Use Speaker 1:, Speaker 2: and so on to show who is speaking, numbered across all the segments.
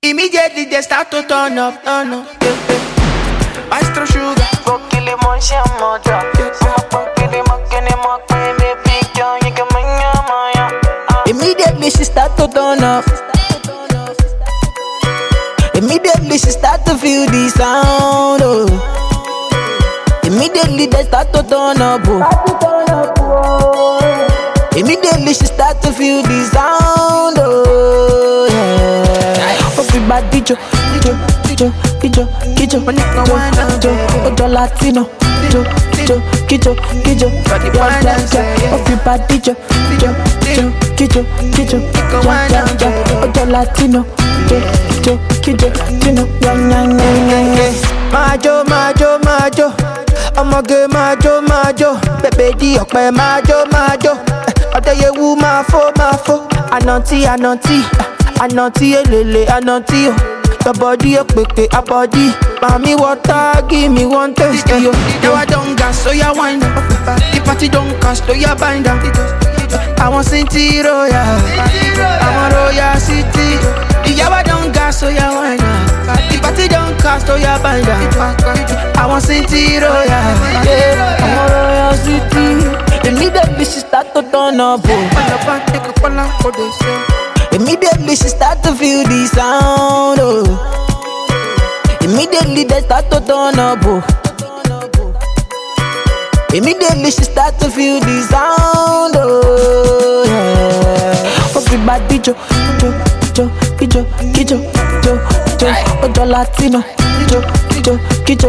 Speaker 1: Immediately they start to turn up, Maestro Sugar.
Speaker 2: Go kill him on some motor.
Speaker 3: Immediately she start to turn up. Immediately she start to feel the sound, oh. Immediately they start to turn up, oh. Immediately she start to feel the sound, oh, yeah. Everybody jo, Ojo Latino, Kijo. Everybody jo, Ojo Latino, Kijo,
Speaker 1: Majo, ọmọge majo, bébé di ọ̀pẹ majo, ọ̀dẹ́yẹwù máa fó, ànàntí elele, ànàntí o, your body a pepe, a body, mami water, give me one taste, yo. Now I don't gas, so ya wind up, the party don't cast, so ya bind up. I want City Royal, I want Royal City. I don't gas, so ya wind up, the party don't cast, so ya bind up. I want City Royal,
Speaker 3: yeah, I want Royal City. Immediately she start to turn up, Immediately she start to feel the sound, oh. Immediately they start to turn up, oh. Immediately she start to feel the sound, oh, yeah. Everybody jo, Ojo Latino, Kijo,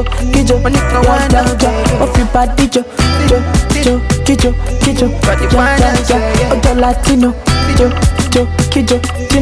Speaker 3: everybody jo, Ojo Latino, Kijo,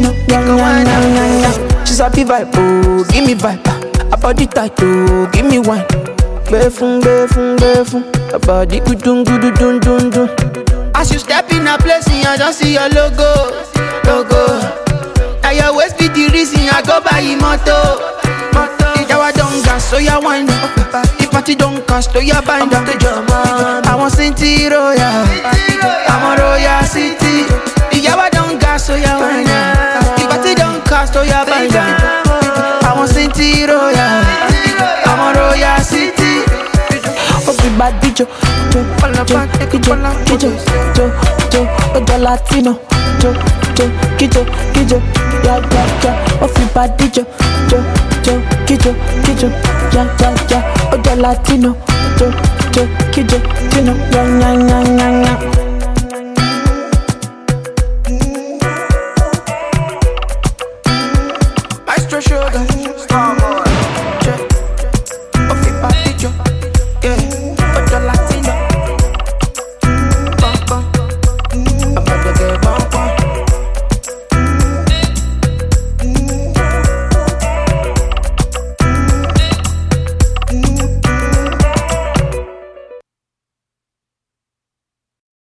Speaker 1: she's a vibe, oh, give me vibe. A body tight, oh, give me wine. Befun, a body gudun. As you step in a place, I just see your logo. Now your waist be the reason I go buy your moto. I don't gas, so ya wind up. The party don't cast, so ya bind up. I want City Royal, I want Royal City. I don't gas, so ya wind up. The party don't cast, so ya bind up. I want City Royal, I want Royal City.
Speaker 3: Everybody jo, Ojo Latino, Kijo, everybody jo, Kijo, Ojo Latino, Kijo,
Speaker 1: Maestro Sugar,